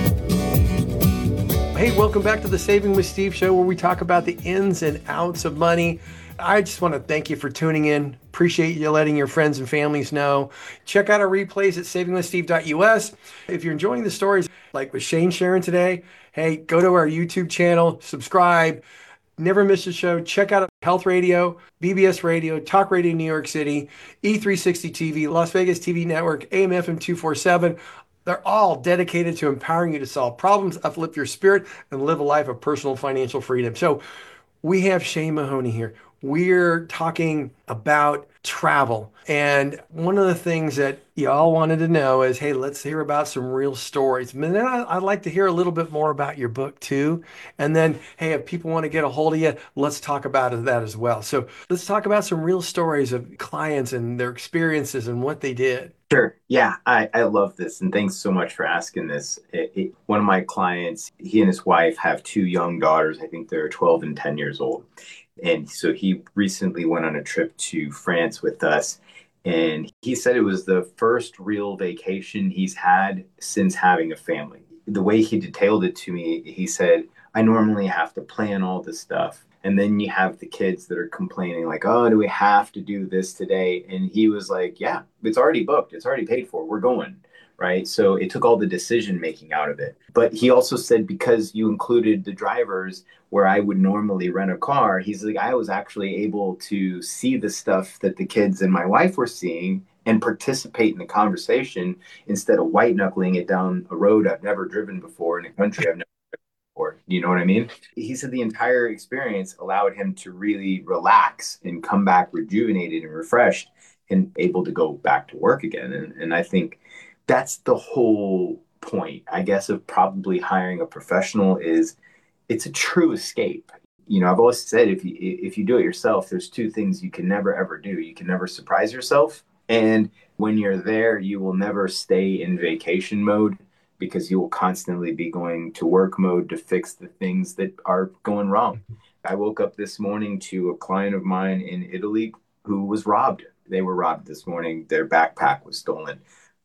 Hey, welcome back to the Saving with Steve show, where we talk about the ins and outs of money. I just want to thank you for tuning in. Appreciate you letting your friends and families know. Check out our replays at saving with steve dot u s. If you're enjoying the stories like with Shane sharing today, hey, go to our YouTube channel, subscribe, never miss a show. Check out Health Radio, B B S Radio, Talk Radio New York City, E three sixty T V, Las Vegas T V Network, A M F M two forty-seven. They're all dedicated to empowering you to solve problems, uplift your spirit, and live a life of personal financial freedom. So we have Shane Mahoney here. We're talking about travel. And one of the things that you all wanted to know is, hey, let's hear about some real stories. And then I- I'd like to hear a little bit more about your book too. And then, hey, if people want to get a hold of you, let's talk about that as well. So let's talk about some real stories of clients and their experiences and what they did. Sure. Yeah, I, I love this. And thanks so much for asking this. It, it, one of my clients, he and his wife have two young daughters. I think they're twelve and ten years old. And so he recently went on a trip to France with us. And he said it was the first real vacation he's had since having a family. The way he detailed it to me, he said, I normally have to plan all this stuff. And then you have the kids that are complaining like, oh, do we have to do this today? And he was like, yeah, it's already booked. It's already paid for. We're going. Right. So it took all the decision making out of it. But he also said, because you included the drivers where I would normally rent a car, he's like, I was actually able to see the stuff that the kids and my wife were seeing and participate in the conversation instead of white knuckling it down a road I've never driven before in a country I've never driven before. You know what I mean? He said the entire experience allowed him to really relax and come back rejuvenated and refreshed and able to go back to work again. And, and I think that's the whole point, I guess, of probably hiring a professional is it's a true escape. You know, I've always said if you if you do it yourself, there's two things you can never, ever do. You can never surprise yourself. And when you're there, you will never stay in vacation mode because you will constantly be going to work mode to fix the things that are going wrong. I woke up this morning to a client of mine in Italy who was robbed. They were robbed this morning. Their backpack was stolen.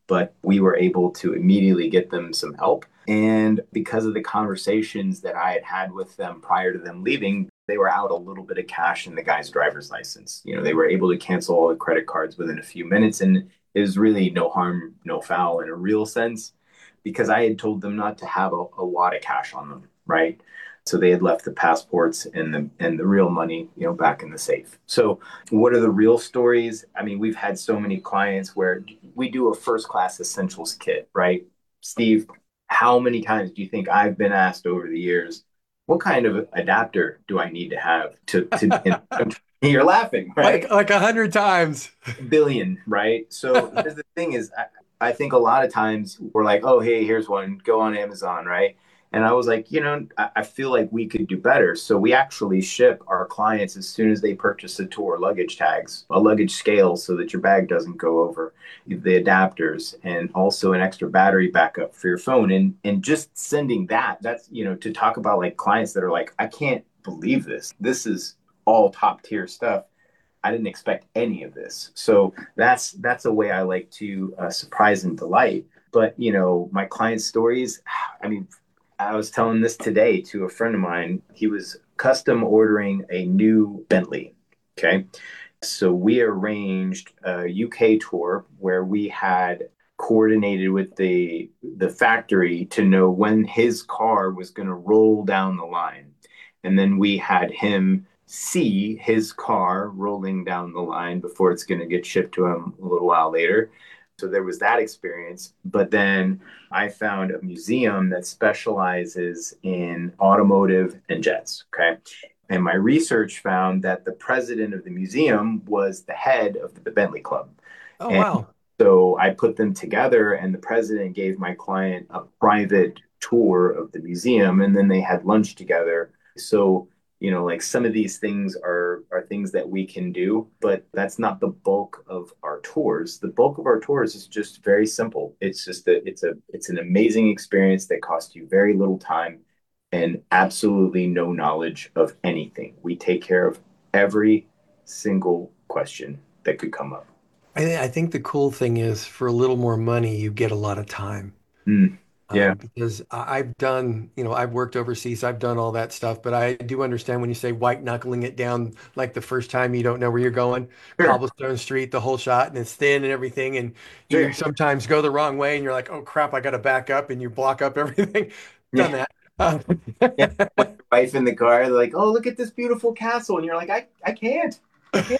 but we were able to immediately get them some help. And because of the conversations that I had had with them prior to them leaving, they were out a little bit of cash in the guy's driver's license. You know, they were able to cancel all the credit cards within a few minutes. And it was really no harm, no foul in a real sense, because I had told them not to have a, a lot of cash on them, right? So they had left the passports and the and the real money, you know, back in the safe. So what are the real stories? I mean, we've had so many clients where we do a first class essentials kit, right? Steve, how many times do you think I've been asked over the years, what kind of adapter do I need to have to to you're laughing, right? Like like a hundred times. Billion, right? So here's the thing is I, I think a lot of times we're like, oh, hey, here's one, go on Amazon, right? And I was like, you know, I, I feel like we could do better. So we actually ship our clients as soon as they purchase a tour, luggage tags, a luggage scale so that your bag doesn't go over, the adapters, and also an extra battery backup for your phone. And and just sending that, that's, you know, to talk about like clients that are like, I can't believe this. This is all top tier stuff. I didn't expect any of this. So that's that's a way I like to uh, surprise and delight. But, you know, my client stories, I mean, I was telling this today to a friend of mine. He was custom ordering a new Bentley. Okay. So we arranged a U K tour where we had coordinated with the the factory to know when his car was going to roll down the line. And then we had him see his car rolling down the line before it's going to get shipped to him a little while later. So there was that experience. But then I found a museum that specializes in automotive and jets. Okay. And my research found that the president of the museum was the head of the Bentley Club. Oh, and wow. So I put them together, and the president gave my client a private tour of the museum, and then they had lunch together. So you know, like some of these things are are things that we can do, but that's not the bulk of our tours. The bulk of our tours is just very simple. It's just that it's a it's an amazing experience that costs you very little time and absolutely no knowledge of anything. We take care of every single question that could come up. I, I think the cool thing is for a little more money, you get a lot of time. Mm, yeah, Um, because I- I've done, you know, I've worked overseas, I've done all that stuff, but I do understand when you say white knuckling it down like the first time you don't know where you're going, sure, cobblestone street, the whole shot, and it's thin and everything, and you sure. sometimes go the wrong way and you're like, oh crap, I got to back up, and you block up everything. Done Yeah, that. Um, yeah. With your wife in the car, they're like, "Oh, look at this beautiful castle," and you're like, "I, I can't, I can't."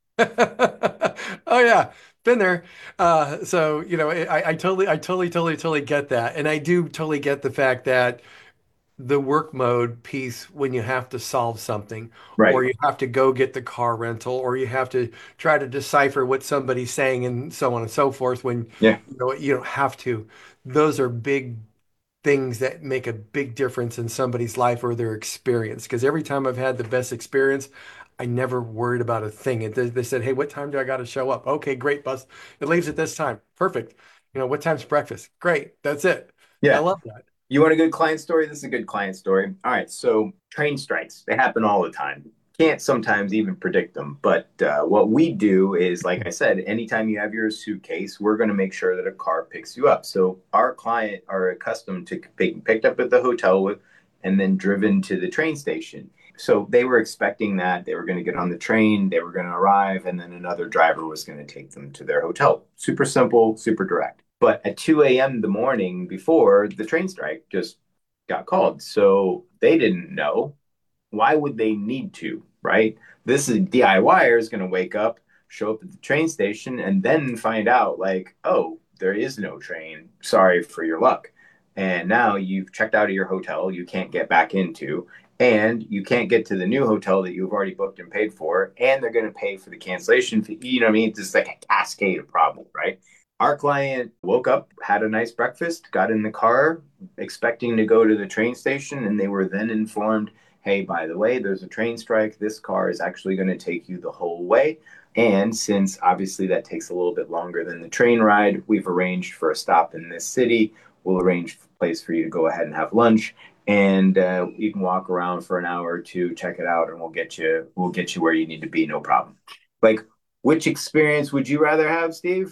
Oh yeah, been there. Uh, so you know, I, I totally, I totally, totally, totally get that, and I do totally get the fact that the work mode piece when you have to solve something, or Right. you have to go get the car rental, or you have to try to decipher what somebody's saying, and so on and so forth. When Yeah. you know you don't have to, those are big things that make a big difference in somebody's life or their experience. Because every time I've had the best experience, I never worried about a thing. And they, they said, "Hey, what time do I got to show up?" Okay, great, bus. It leaves at this time. Perfect. You know, what time's breakfast? Great. That's it. I Yeah. love that. You want a good client story? This is a good client story. All right. So train strikes, they happen all the time. Can't sometimes even predict them. But uh, what we do is, like I said, anytime you have your suitcase, we're going to make sure that a car picks you up. So our client are accustomed to being picked up at the hotel with, and then driven to the train station. So they were expecting that they were going to get on the train, they were going to arrive, and then another driver was going to take them to their hotel. Super simple, super direct. But at two a m the morning before, the train strike just got called. So they didn't know. Why would they need to, right? This is DIYer is going to wake up, show up at the train station, and then find out, like, oh, there is no train. Sorry for your luck. And now you've checked out of your hotel, you can't get back into, and you can't get to the new hotel that you've already booked and paid for, and they're going to pay for the cancellation fee. You know what I mean? It's just like a cascade of problems, right? Our client woke up, had a nice breakfast, got in the car, expecting to go to the train station, and they were then informed, hey, by the way, there's a train strike. This car is actually going to take you the whole way. And since obviously that takes a little bit longer than the train ride, we've arranged for a stop in this city. We'll arrange a place for you to go ahead and have lunch, and uh, you can walk around for an hour or two, check it out, and we'll get you we'll get you where you need to be, no problem. Like, which experience would you rather have, Steve?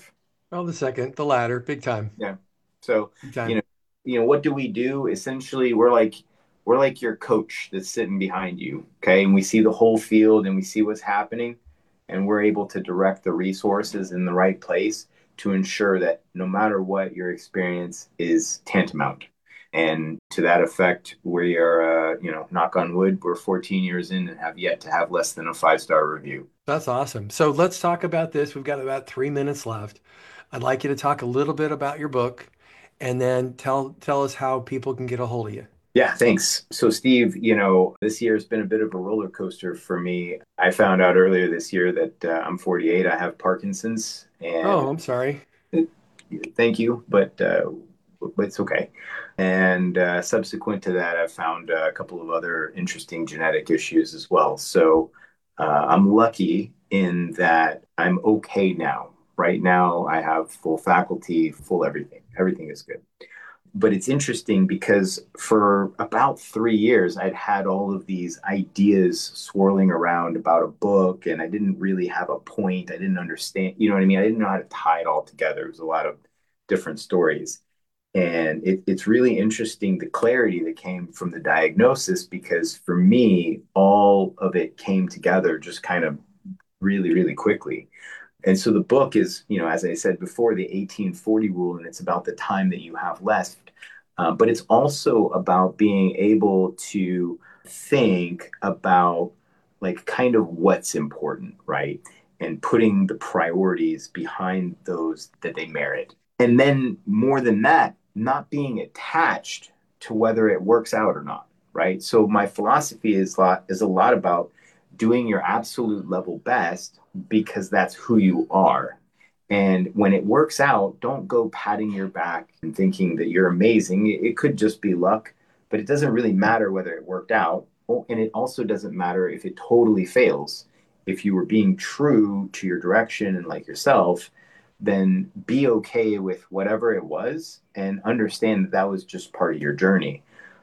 Oh, the second, the latter, big time. Yeah. So, Big you time. know, you know, what do we do? Essentially, we're like we're like your coach that's sitting behind you, okay? And we see the whole field and we see what's happening, and we're able to direct the resources in the right place to ensure that no matter what, your experience is tantamount. And to that effect, we are, uh, you know, knock on wood, we're fourteen years in and have yet to have less than a five star review. That's awesome. So let's talk about this. We've got about three minutes left. I'd like you to talk a little bit about your book and then tell tell us how people can get a hold of you. Yeah, thanks. So, Steve, you know, this year has been a bit of a roller coaster for me. I found out earlier this year that uh, I'm forty-eight. I have Parkinson's, Oh, and I'm sorry. it, thank you, but uh, it's okay. And uh, subsequent to that, I've found a couple of other interesting genetic issues as well. So, uh, I'm lucky in that I'm okay now. Right now, I have full faculty, full everything. Everything is good. But it's interesting because for about three years, I'd had all of these ideas swirling around about a book, and I didn't really have a point. I didn't understand, you know what I mean? I didn't know how to tie it all together. It was a lot of different stories. And it, it's really interesting the clarity that came from the diagnosis because for me, all of it came together just kind of really, really quickly. And so the book is, you know, as I said before, the eighteen forty rule, and it's about the time that you have left. Uh, but it's also about being able to think about like kind of what's important, right? And putting the priorities behind those that they merit. And then more than that, not being attached to whether it works out or not, right? So my philosophy is a lot, is a lot about doing your absolute level best because that's who you are. And when it works out, don't go patting your back and thinking that you're amazing. It could just be luck, but it doesn't really matter whether it worked out. Oh, and it also doesn't matter if it totally fails. If you were being true to your direction and like yourself, then be okay with whatever it was and understand that that was just part of your journey.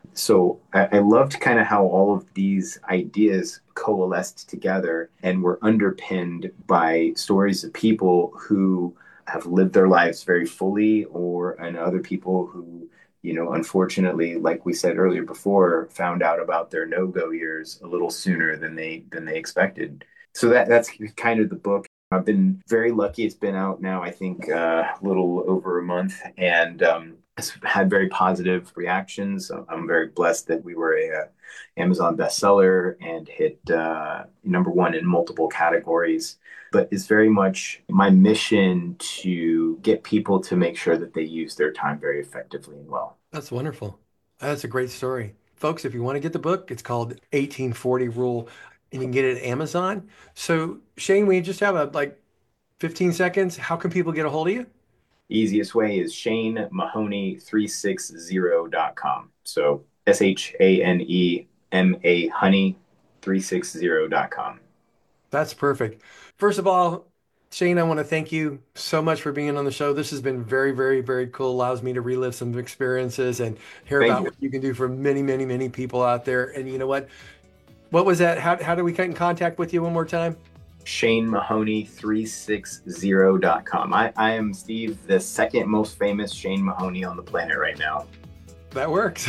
So I, I loved kind of how all of these ideas coalesced together and were underpinned by stories of people who have lived their lives very fully, or and other people who, you know, unfortunately, like we said earlier before, found out about their no-go years a little sooner than they than they expected. So that that's kind of the book. I've been very lucky. It's been out now, I think, uh, a little over a month, and um, it's had very positive reactions. I'm very blessed that we were a, uh Amazon bestseller and hit uh, number one in multiple categories. But it's very much my mission to get people to make sure that they use their time very effectively and well. That's wonderful. That's a great story. Folks, if you want to get the book, it's called eighteen forty Rule, and you can get it at Amazon. So, Shane, we just have a like fifteen seconds. How can people get a hold of you? Easiest way is Shane Mahoney three sixty dot com. So S H A N E M A Honey three sixty dot com. That's perfect. First of all, Shane, I want to thank you so much for being on the show. This has been very, very, very cool. Allows me to relive some experiences and hear Thank about you. what you can do for many, many, many people out there. And you know what? What was that? How, how do we get in contact with you one more time? Shane Mahoney three sixty dot com. I, I am, Steve, the second most famous Shane Mahoney on the planet right now. That works.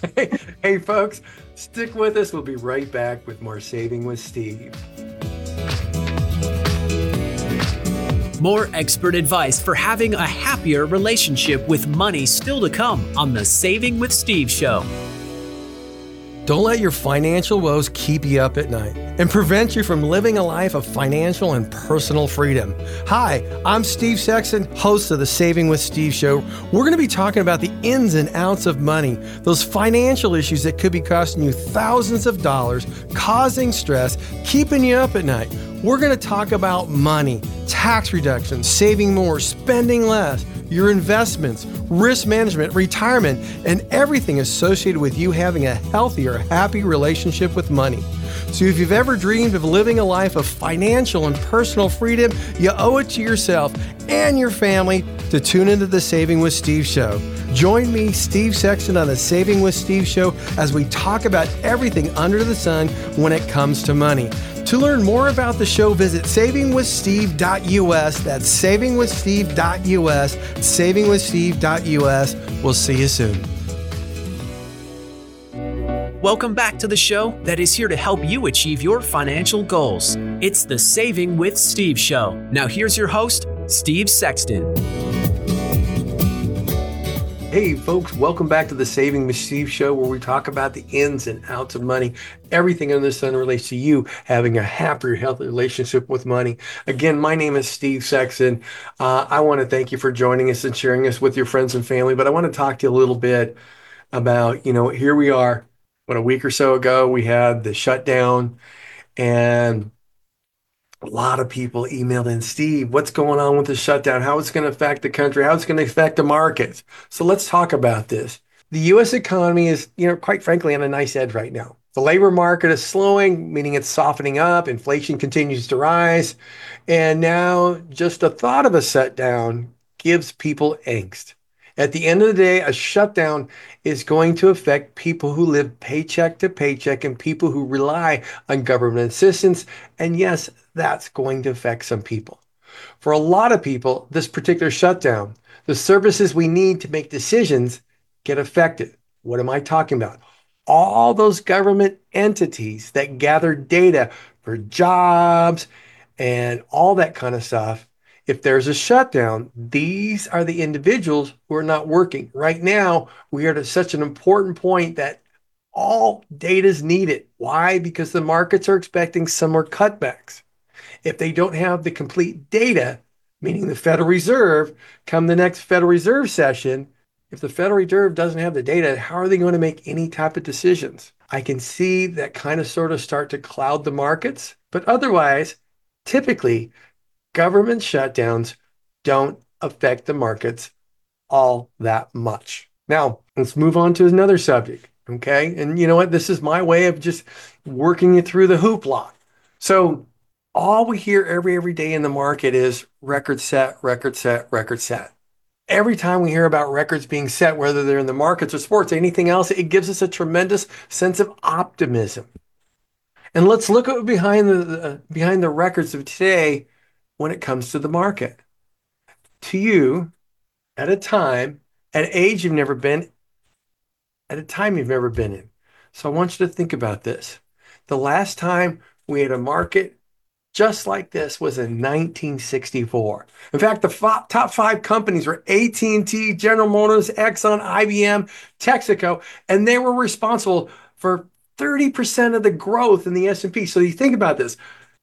Hey, folks, stick with us. We'll be right back with more Saving with Steve. More expert advice for having a happier relationship with money still to come on the Saving with Steve show. Don't let your financial woes keep you up at night and prevent you from living a life of financial and personal freedom. Hi, I'm Steve Sexton, host of the Saving with Steve show. We're going to be talking about the ins and outs of money, those financial issues that could be costing you thousands of dollars, causing stress, keeping you up at night. We're going to talk about money, tax reduction, saving more, spending less, your investments, risk management, retirement, and everything associated with you having a healthier, happy relationship with money. So if you've ever dreamed of living a life of financial and personal freedom, you owe it to yourself and your family to tune into the Saving with Steve show. Join me, Steve Sexton, on the Saving with Steve show as we talk about everything under the sun when it comes to money. To learn more about the show, visit saving with steve dot u s. That's saving with steve dot u s. saving with steve dot u s. We'll see you soon. Welcome back to the show that is here to help you achieve your financial goals. It's the Saving with Steve Show. Now here's your host, Steve Sexton. Hey folks, welcome back to the Saving with Steve Show, where we talk about the ins and outs of money. Everything under the sun relates to you having a happier, healthy relationship with money. Again, my name is Steve Sexton. Uh, I want to thank you for joining us and sharing us with your friends and family. But I want to talk to you a little bit about, you know, here we are. What, a week or so ago, we had the shutdown, and a lot of people emailed in, Steve, what's going on with the shutdown? How it's going to affect the country? How it's going to affect the markets? So let's talk about this. The U S economy is, you know, quite frankly, on a nice edge right now. The labor market is slowing, meaning it's softening up. Inflation continues to rise. And now just the thought of a shutdown gives people angst. At the end of the day, a shutdown is going to affect people who live paycheck to paycheck and people who rely on government assistance. And yes, that's going to affect some people. For a lot of people, this particular shutdown, the services we need to make decisions get affected. What am I talking about? All those government entities that gather data for jobs and all that kind of stuff. If there's a shutdown, these are the individuals who are not working. Right now, we are at such an important point that all data is needed. Why? Because the markets are expecting some more cutbacks. If they don't have the complete data, meaning the Federal Reserve, come the next Federal Reserve session, if the Federal Reserve doesn't have the data, how are they going to make any type of decisions? I can see that kind of sort of start to cloud the markets, but otherwise, typically, government shutdowns don't affect the markets all that much. Now, let's move on to another subject, okay? And you know what? This is my way of just working you through the hoopla. So all we hear every every day in the market is record set, record set, record set. Every time we hear about records being set, whether they're in the markets or sports, anything else, it gives us a tremendous sense of optimism. And let's look at behind the, the behind the records of today when it comes to the market. To you, at a time, at an age you've never been, at a time you've never been in. So I want you to think about this. The last time we had a market just like this was in nineteen sixty-four. In fact, the f- top five companies were A T and T, General Motors, Exxon, I B M, Texaco, and they were responsible for thirty percent of the growth in the S and P. So you think about this.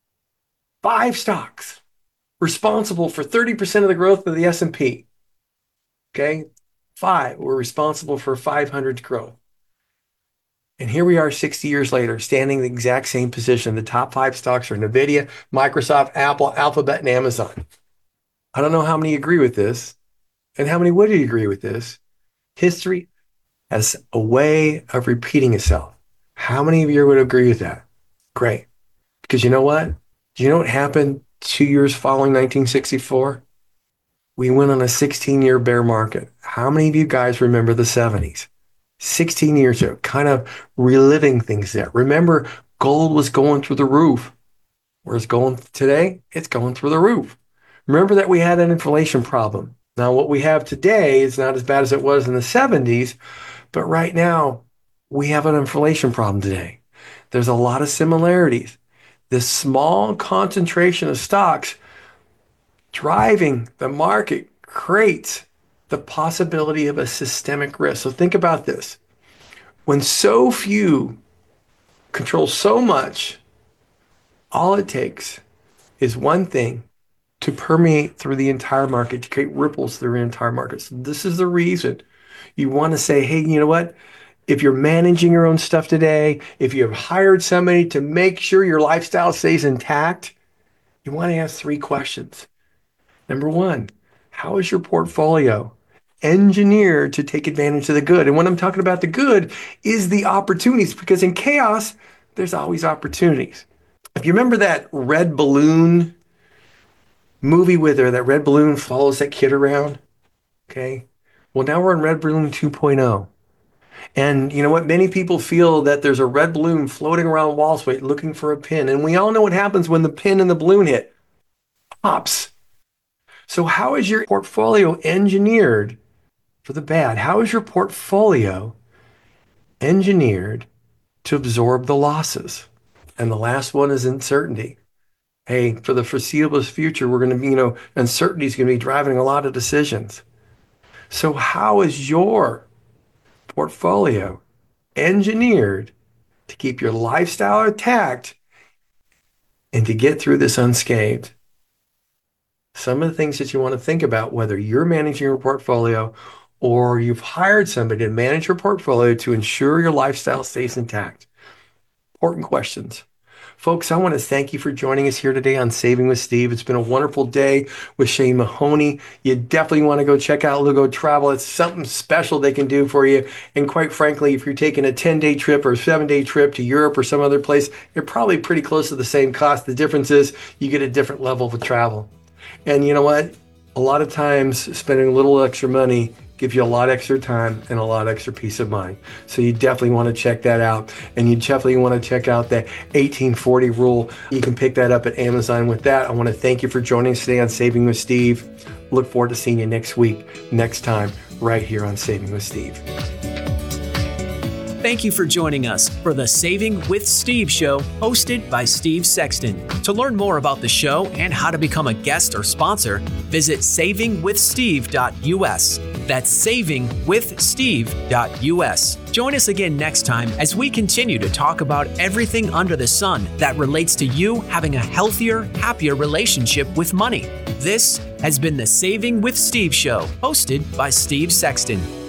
Five stocks responsible for thirty percent of the growth of the S and P. Okay? Five were responsible for five hundred's growth. And here we are sixty years later, standing in the exact same position. The top five stocks are NVIDIA, Microsoft, Apple, Alphabet, and Amazon. I don't know how many agree with this, and how many would agree with this. History has a way of repeating itself. How many of you would agree with that? Great. Because you know what? Do you know what happened two years following nineteen sixty-four? We went on a sixteen-year bear market. How many of you guys remember the seventies? sixteen years ago, kind of reliving things there. Remember, gold was going through the roof. Where's going today? It's going through the roof. Remember that we had an inflation problem. Now, what we have today is not as bad as it was in the seventies, but right now, we have an inflation problem today. There's a lot of similarities. This small concentration of stocks driving the market creates the possibility of a systemic risk. So think about this. When so few control so much, all it takes is one thing to permeate through the entire market, to create ripples through the entire market. So this is the reason you want to say, hey, you know what? If you're managing your own stuff today, if you have hired somebody to make sure your lifestyle stays intact, you want to ask three questions. Number one, how is your portfolio engineered to take advantage of the good? And when I'm talking about the good is the opportunities, because in chaos, there's always opportunities. If you remember that red balloon movie with her, that red balloon follows that kid around, okay? Well, now we're in red balloon two point oh. And you know what? Many people feel that there's a red balloon floating around Wall Street looking for a pin. And we all know what happens when the pin and the balloon hit. Pops. So how is your portfolio engineered for the bad? How is your portfolio engineered to absorb the losses? And the last one is uncertainty. Hey, for the foreseeable future, we're going to be, you know, uncertainty is going to be driving a lot of decisions. So how is your portfolio engineered to keep your lifestyle intact and to get through this unscathed? Some of the things that you want to think about, whether you're managing your portfolio or you've hired somebody to manage your portfolio to ensure your lifestyle stays intact. Important questions. Folks, I want to thank you for joining us here today on Saving with Steve. It's been a wonderful day with Shane Mahoney. You definitely want to go check out Lugo Travel. It's something special they can do for you. And quite frankly, if you're taking a ten-day trip or a seven-day trip to Europe or some other place, you're probably pretty close to the same cost. The difference is you get a different level of travel. And you know what? A lot of times spending a little extra money gives you a lot extra time and a lot extra peace of mind. So you definitely want to check that out. And you definitely want to check out the eighteen forty rule. You can pick that up at Amazon. With that, I want to thank you for joining us today on Saving with Steve. Look forward to seeing you next week, next time, right here on Saving with Steve. Thank you for joining us for the Saving with Steve show, hosted by Steve Sexton. To learn more about the show and how to become a guest or sponsor, visit saving with steve dot u s. That's saving with steve dot u s. Join us again next time as we continue to talk about everything under the sun that relates to you having a healthier, happier relationship with money. This has been the Saving with Steve show, hosted by Steve Sexton.